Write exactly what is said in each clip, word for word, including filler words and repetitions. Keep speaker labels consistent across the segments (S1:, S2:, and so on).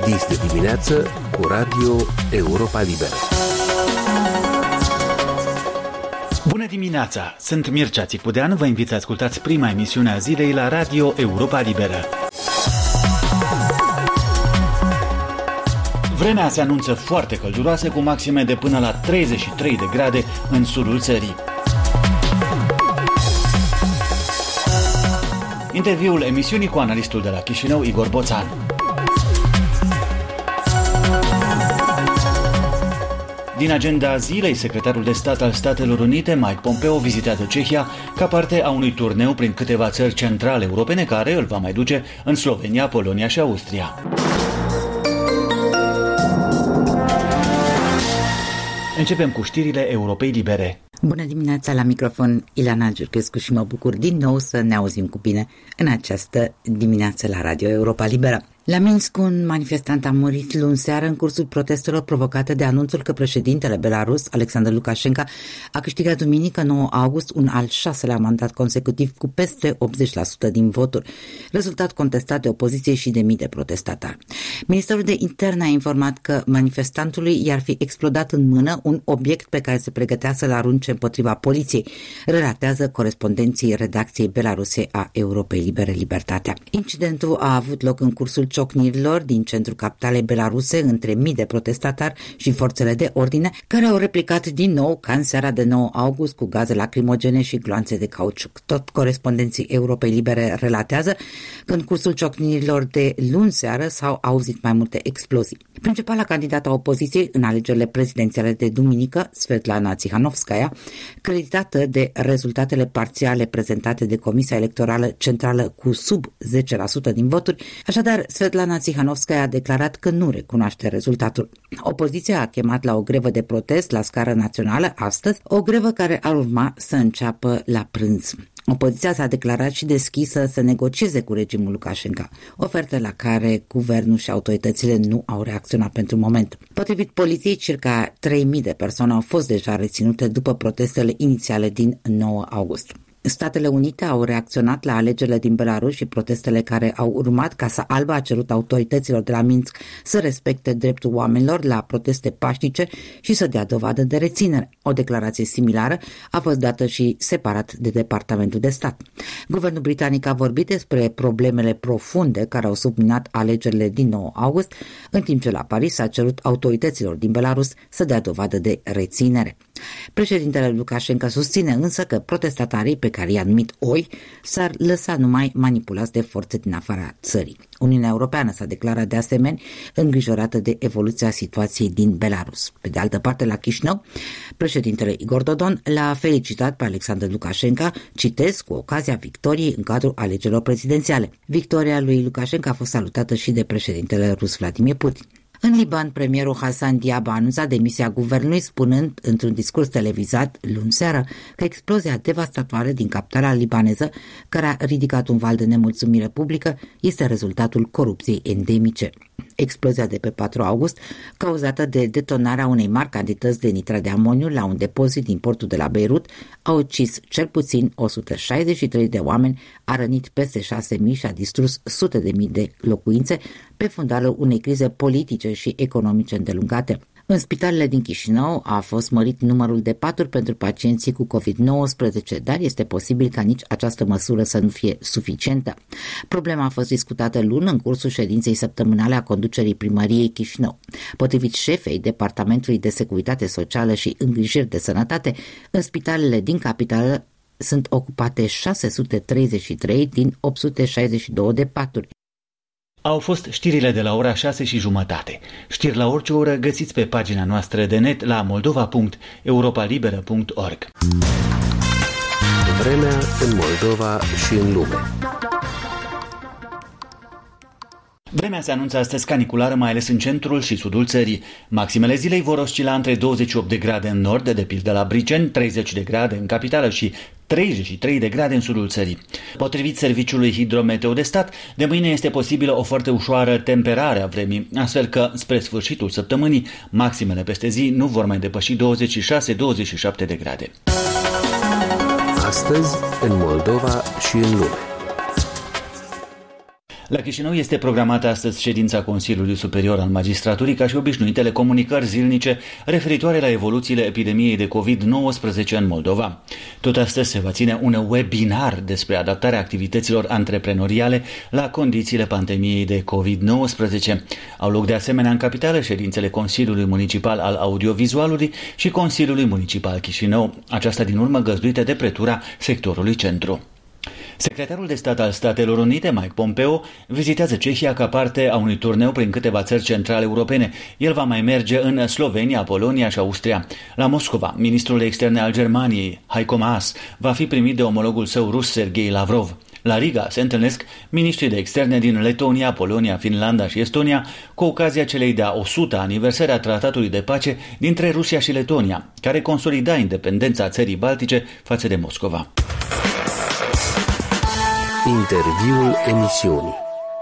S1: Dis de dimineață cu Radio Europa Liberă.
S2: Bună dimineața! Sunt Mircea Țicudean, vă invit să ascultați prima emisiune a zilei la Radio Europa Liberă. Vremea se anunță foarte călduroasă, cu maxime de până la treizeci și trei de grade în sudul țării. Interviul emisiunii cu analistul de la Chișinău, Igor Boțan. Din agenda zilei, secretarul de stat al Statelor Unite, Mike Pompeo, vizitează Cehia ca parte a unui turneu prin câteva țări centrale europene care îl va mai duce în Slovenia, Polonia și Austria. Începem cu știrile Europei Libere.
S3: Bună dimineața, la microfon Ileana Giurchescu și mă bucur din nou să ne auzim cu bine în această dimineață la Radio Europa Liberă. La Minsk, un manifestant a murit luni seară în cursul protestelor provocate de anunțul că președintele Belarus, Alexander Lukashenko, a câștigat duminică nouă august un al șaselea mandat consecutiv cu peste optzeci la sută din voturi, rezultat contestat de opoziție și de mii de protestatari. Ministerul de Interne a informat că manifestantului i-ar fi explodat în mână un obiect pe care se pregătea să-l arunce împotriva poliției, relatează corespondenții redacției belaruse a Europei Libere Libertatea. Incidentul a avut loc în cursul ciocnirilor din centrul capitalei belaruse între mii de protestatari și forțele de ordine, care au replicat din nou ca în seara de nouă august cu gaze lacrimogene și gloanțe de cauciuc. Tot corespondenții Europei Libere relatează că în cursul ciocnirilor de luni seară s-au auzit mai multe explozii. Principala candidată a opoziției în alegerile prezidențiale de duminică, Svetlana Tsikhanovskaya, creditată de rezultatele parțiale prezentate de Comisia Electorală Centrală cu sub zece la sută din voturi, așadar Svetlana Tsikhanovskaya a declarat că nu recunoaște rezultatul. Opoziția a chemat la o grevă de protest la scară națională astăzi, o grevă care ar urma să înceapă la prânz. Opoziția s-a declarat și deschisă să negocieze cu regimul Lukashenko, ofertă la care guvernul și autoritățile nu au reacționat pentru moment. Potrivit poliției, circa trei mii de persoane au fost deja reținute după protestele inițiale din nouă august. Statele Unite au reacționat la alegerile din Belarus și protestele care au urmat. Casa Albă a cerut autorităților de la Minsk să respecte dreptul oamenilor la proteste pașnice și să dea dovadă de reținere. O declarație similară a fost dată și separat de Departamentul de Stat. Guvernul britanic a vorbit despre problemele profunde care au subminat alegerile din nouă august, în timp ce la Paris a cerut autorităților din Belarus să dea dovadă de reținere. Președintele Lukashenko susține însă că protestatarii pe care i-a numit oi s-ar lăsa numai manipulați de forțe din afara țării. Uniunea Europeană s-a declarat de asemenea îngrijorată de evoluția situației din Belarus. Pe de altă parte, la Chișinău, președintele Igor Dodon l-a felicitat pe Alexander Lukashenko, citez, cu ocazia victoriei în cadrul alegerilor prezidențiale. Victoria lui Lukashenko a fost salutată și de președintele rus Vladimir Putin. În Liban, premierul Hassan Diab a anunțat demisia guvernului, spunând într-un discurs televizat luni seară că explozia devastatoare din capitala libaneză, care a ridicat un val de nemulțumire publică, este rezultatul corupției endemice. Explozia de pe patru august, cauzată de detonarea unei mari cantități de nitrat de amoniu la un depozit din portul de la Beirut, a ucis cel puțin o sută șaizeci și trei de oameni, a rănit peste șase mii și a distrus sute de mii de locuințe pe fundalul unei crize politice și economice îndelungate. În spitalele din Chișinău a fost mărit numărul de paturi pentru pacienții cu covid nouăsprezece, dar este posibil ca nici această măsură să nu fie suficientă. Problema a fost discutată luni în cursul ședinței săptămânale a conducerii primăriei Chișinău. Potrivit șefei Departamentului de Securitate Socială și Îngrijiri de Sănătate, în spitalele din capitală sunt ocupate șase sute treizeci și trei din opt sute șaizeci și doi de paturi.
S2: Au fost știrile de la ora șase și jumătate. Știri la orice oră găsiți pe pagina noastră de net la moldova punct europa liberă punct org.
S1: Vremea în Moldova și în lume.
S2: Vremea se anunță astăzi caniculară, mai ales în centrul și sudul țării. Maximele zilei vor oscila între douăzeci și opt de grade în nord, de pildă la Briceni, treizeci de grade în capitală și treizeci și trei de grade în sudul țării. Potrivit Serviciului Hidrometeo de Stat, de mâine este posibilă o foarte ușoară temperare a vremii, astfel că, spre sfârșitul săptămânii, maximele peste zi nu vor mai depăși douăzeci și șase douăzeci și șapte de grade.
S1: Astăzi, în Moldova și în lume.
S2: La Chișinău este programată astăzi ședința Consiliului Superior al Magistraturii, ca și obișnuitele comunicări zilnice referitoare la evoluțiile epidemiei de covid nouăsprezece în Moldova. Tot astăzi se va ține un webinar despre adaptarea activităților antreprenoriale la condițiile pandemiei de covid nouăsprezece. Au loc de asemenea în capitală ședințele Consiliului Municipal al Audiovizualului și Consiliului Municipal Chișinău, aceasta din urmă găzduită de pretura sectorului centru. Secretarul de stat al Statelor Unite, Mike Pompeo, vizitează Cehia ca parte a unui turneu prin câteva țări centrale europene. El va mai merge în Slovenia, Polonia și Austria. La Moscova, ministrul de externe al Germaniei, Heiko Maas, va fi primit de omologul său rus, Sergei Lavrov. La Riga se întâlnesc miniștrii de externe din Letonia, Polonia, Finlanda și Estonia cu ocazia celei de-a o sută aniversări a Tratatului de Pace dintre Rusia și Letonia, care consolida independența țării baltice față de Moscova.
S1: Interviul emisiunii.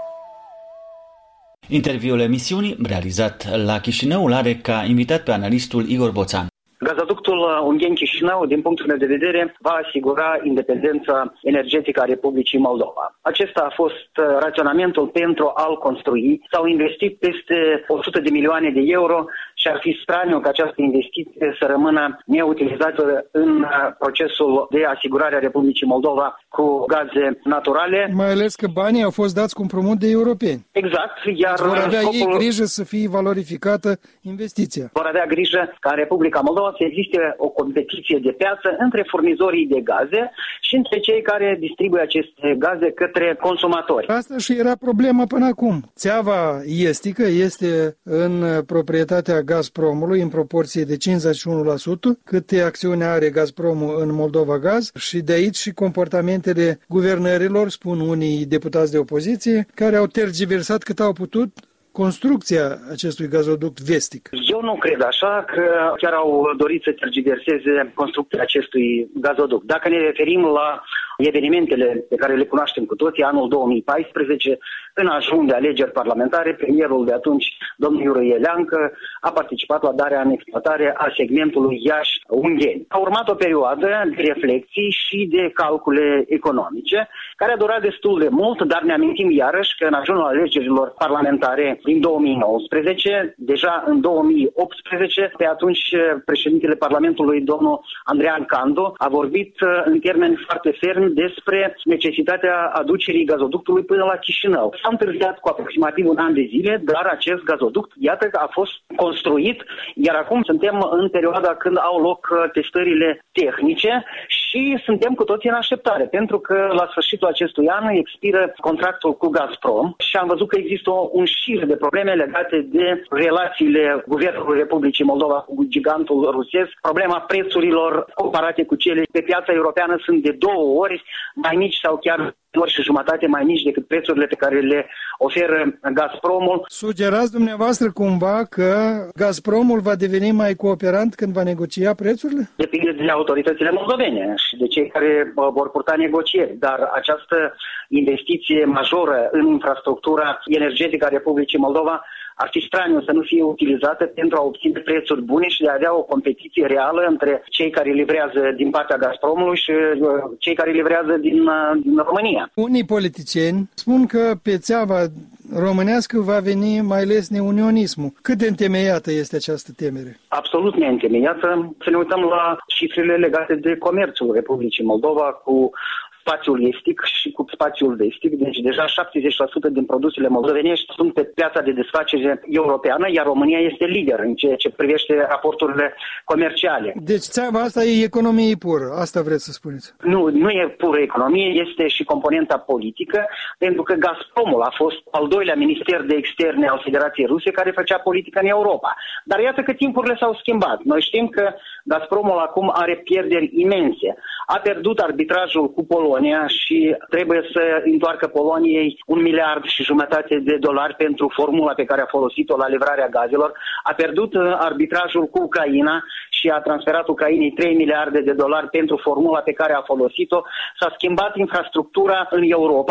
S2: Interviul emisiunii, realizat la Chișinău, îl are ca invitat pe analistul Igor Boțan.
S4: Gazoductul Ungheni-Chișinău, din punctul meu de vedere, va asigura independența energetică a Republicii Moldova. Acesta a fost raționamentul pentru a-l construi. S-au investit peste o sută de milioane de euro și ar fi straniu ca această investiție să rămână neutilizată în procesul de asigurare a Republicii Moldova cu gaze naturale.
S5: Mai ales că banii au fost dați cu împrumut de europeni.
S4: Exact, iar
S5: vor avea
S4: scopul...
S5: ei grijă să fie valorificată investiția.
S4: Vor avea grijă ca în Republica Moldova să existe o competiție de piață între furnizorii de gaze și între cei care distribuie aceste gaze către consumatori.
S5: Asta și era problema până acum. Țeava estică este în proprietatea Gazpromului în proporție de cincizeci și unu la sută, câte acțiuni are Gazpromul în Moldova Gaz, și de aici și comportamentele guvernărilor, spun unii deputați de opoziție, care au tergiversat cât au putut construcția acestui gazoduct vestic.
S4: Eu nu cred așa, că chiar au dorit să tergiverseze construcția acestui gazoduct. Dacă ne referim la evenimentele pe care le cunoaștem cu toții, anul două mii paisprezece, în ajun de alegeri parlamentare, premierul de atunci, domnul Iurie Leancă, a participat la darea în exploatare a segmentului Iași-Ungheni. A urmat o perioadă de reflexii și de calcule economice, care a durat destul de mult, dar ne amintim iarăși că în ajunul alegerilor parlamentare din două mii nouăsprezece, deja în două mii optsprezece, pe atunci președintele Parlamentului, domnul Andrean Candu, a vorbit în termeni foarte fermi despre necesitatea aducerii gazoductului până la Chișinău. S-a întârziat cu aproximativ un an de zile, dar acest gazoduct, iată că a fost construit, iar acum suntem în perioada când au loc testările tehnice și suntem cu toții în așteptare, pentru că la sfârșitul acestui an expiră contractul cu Gazprom și am văzut că există un șir de probleme legate de relațiile Guvernului Republicii Moldova cu gigantul rusesc. Problema prețurilor comparate cu cele pe piața europeană sunt de două ori mai mici sau chiar ori și jumătate mai mici decât prețurile pe care le oferă Gazpromul.
S5: Sugerați dumneavoastră cumva că Gazpromul va deveni mai cooperant când va negocia prețurile?
S4: Depinde de autoritățile moldovene și de cei care vor purta negocieri, dar această investiție majoră în infrastructura energetică a Republicii Moldova ar fi straniu să nu fie utilizată pentru a obține prețuri bune și de a avea o competiție reală între cei care livrează din partea Gazpromului și cei care livrează din, din România.
S5: Unii politicieni spun că pe țeava românească va veni mai ales neunionismul. Cât de întemeiată este această temere?
S4: Absolut neîntemeiată. Să ne uităm la cifrele legate de comerțul Republicii Moldova cu spațiul estic și cu spațiul vestic. Deci deja șaptezeci la sută din produsele moldovenești sunt pe piața de desfacere europeană, iar România este lider în ceea ce privește raporturile comerciale.
S5: Deci țeava asta e economie pură, asta vreți să spuneți?
S4: Nu, nu e pură economie, este și componenta politică, pentru că Gazpromul a fost al doilea minister de externe al Federației Ruse care făcea politică în Europa. Dar iată că timpurile s-au schimbat. Noi știm că Gazpromul acum are pierderi imense. A pierdut arbitrajul cu Polonia și trebuie să întoarcă Poloniei un miliard și jumătate de dolari pentru formula pe care a folosit-o la livrarea gazelor. A pierdut arbitrajul cu Ucraina și a transferat Ucrainei trei miliarde de dolari pentru formula pe care a folosit-o. S-a schimbat infrastructura în Europa.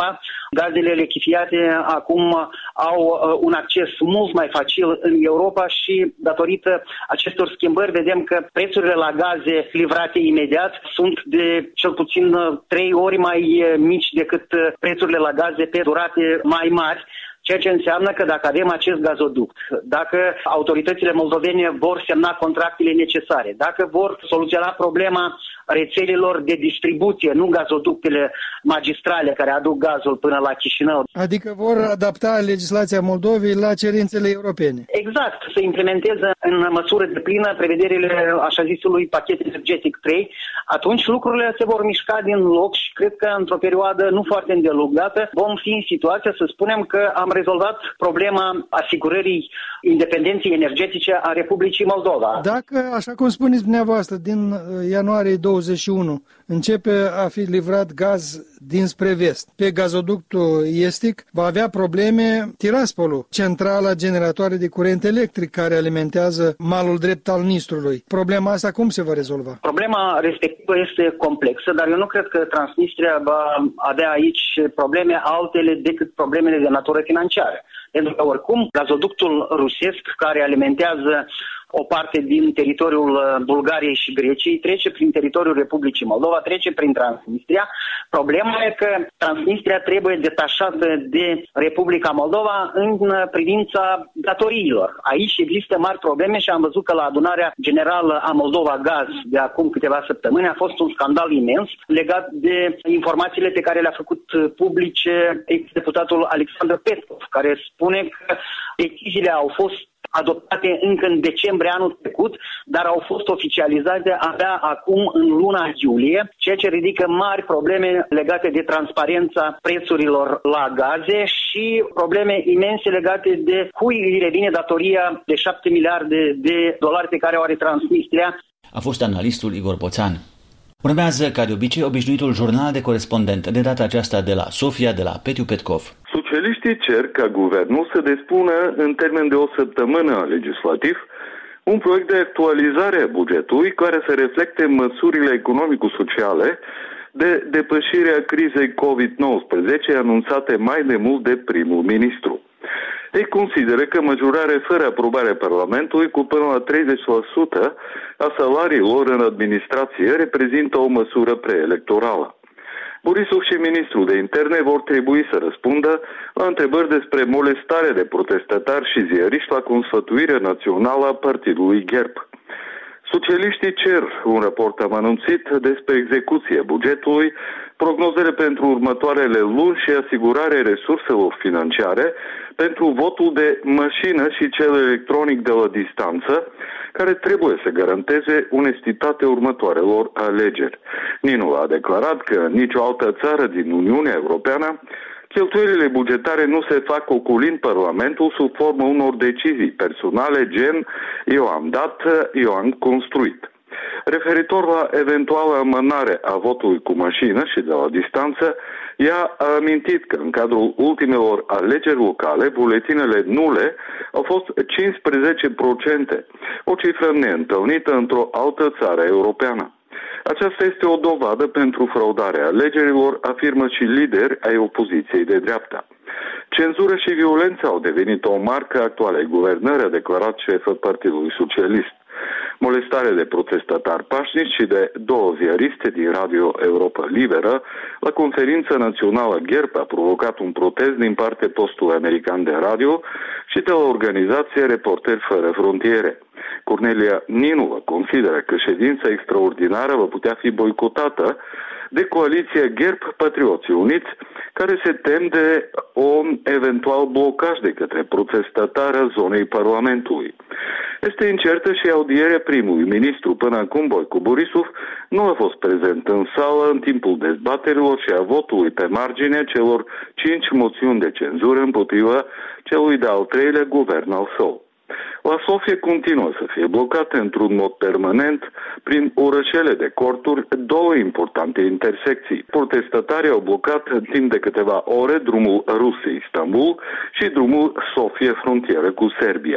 S4: Gazele lichefiate acum au un acces mult mai facil în Europa și datorită acestor schimbări vedem că prețurile la gaze livrate imediat sunt de cel puțin trei ori mai mici decât prețurile la gaze pe durate mai mari. Ceea ce înseamnă că dacă avem acest gazoduct, dacă autoritățile moldovene vor semna contractele necesare, dacă vor soluționa problema rețelelor de distribuție, nu gazoductele magistrale care aduc gazul până la Chișinău.
S5: Adică vor adapta legislația Moldovei la cerințele europene.
S4: Exact, să implementeze în măsură deplină prevederile așa zisului pachet energetic trei, atunci lucrurile se vor mișca din loc și cred că într-o perioadă nu foarte îndelungată vom fi în situația să spunem că am rezolvat problema asigurării independenței energetice a Republicii Moldova.
S5: Dacă, așa cum spuneți dumneavoastră, din ianuarie douăzeci și unu începe a fi livrat gaz dinspre vest, pe gazoductul estic va avea probleme Tiraspolul, centrala generatoare de curent electric care alimentează malul drept al Nistrului. Problema asta cum se va rezolva?
S4: Problema respectivă este complexă, dar eu nu cred că Transnistria va avea aici probleme altele decât problemele de natură financiară. Pentru că oricum gazoductul rusesc care alimentează o parte din teritoriul Bulgariei și Greciei trece prin teritoriul Republicii Moldova, trece prin Transnistria. Problema e că Transnistria trebuie detașată de Republica Moldova în privința datoriilor. Aici există mari probleme și am văzut că la adunarea generală a Moldova Gaz de acum câteva săptămâni a fost un scandal imens legat de informațiile pe care le-a făcut publice ex-deputatul Alexandru Petkov, care spune că deciziile au fost adoptate încă în decembrie anul trecut, dar au fost oficializate abia acum în luna iulie, ceea ce ridică mari probleme legate de transparența prețurilor la gaze și probleme imense legate de cui îi revine datoria de șapte miliarde de dolari pe care o are Transnistria.
S2: A fost analistul Igor Poțan. Urmează, ca de obicei, obișnuitul jurnal de corespondent, de data aceasta de la Sofia, de la Petiu Petkov.
S6: Socialiștii cer ca guvernul să despună în termen de o săptămână legislativ un proiect de actualizare a bugetului care să reflecte măsurile economico-sociale de depășire a crizei covid nouăsprezece anunțate mai de mult de primul ministru. Ei consideră că majorarea fără aprobarea Parlamentului cu până la treizeci la sută a salariilor în administrație reprezintă o măsură preelectorală. Borisov și ministrul de interne vor trebui să răspundă la întrebări despre molestare de protestatari și ziariști la consfătuirea națională a partidului G E R B. Socialiștii cer un raport amănunțit despre execuția bugetului, prognozele pentru următoarele luni și asigurarea resurselor financiare pentru votul de mașină și cel electronic de la distanță, care trebuie să garanteze onestitatea următoarelor alegeri. Ninu a declarat că nicio altă țară din Uniunea Europeană cheltuielile bugetare nu se fac ocolind Parlamentul sub formă unor decizii personale gen eu am dat, eu am construit. Referitor la eventuală amânare a votului cu mașină și de la distanță, ea a amintit că în cadrul ultimelor alegeri locale, buletinele nule au fost cincisprezece la sută, o cifră neîntâlnită într-o altă țară europeană. Aceasta este o dovadă pentru fraudarea alegerilor, afirmă și lideri ai opoziției de dreapta. Cenzură și violență au devenit o marcă actualei guvernări, a declarat șeful Partidului Socialist. Molestare de protestatari pașnici și de două ziariste din Radio Europa Liberă la conferința națională G E R B a provocat un protest din partea postului american de radio și de la organizația Reporteri Fără Frontiere. Cornelia Ninu consideră că ședința extraordinară va putea fi boicotată de coaliția G E R B Patrioții Uniți, care se tem de un eventual blocaj de către protestatari a zonei Parlamentului. Este incertă și audierea primului ministru. Până acum, Boico Borisov nu a fost prezent în sală în timpul dezbaterilor și a votului pe marginea celor cinci moțiuni de cenzură împotriva celui de-al treilea guvern al său. La Sofia continuă să fie blocate într-un mod permanent prin orășele de corturi două importante intersecții. Protestatarii au blocat în timp de câteva ore drumul Rusiei Istanbul și drumul Sofia frontieră cu Serbia.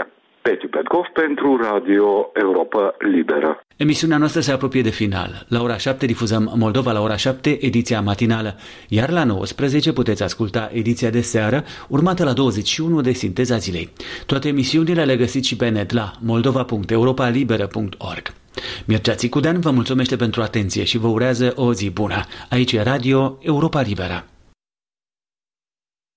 S6: Peti Petkov pentru Radio Europa Liberă.
S2: Emisiunea noastră se apropie de final. La ora șapte difuzăm Moldova la ora șapte, ediția matinală, iar la nouăsprezece puteți asculta ediția de seară, urmată la douăzeci și unu de Sinteza Zilei. Toate emisiunile le găsiți și pe net la moldova punct europa liberă punct org. Mircea Țicudean vă mulțumește pentru atenție și vă urează o zi bună. Aici e Radio Europa Liberă.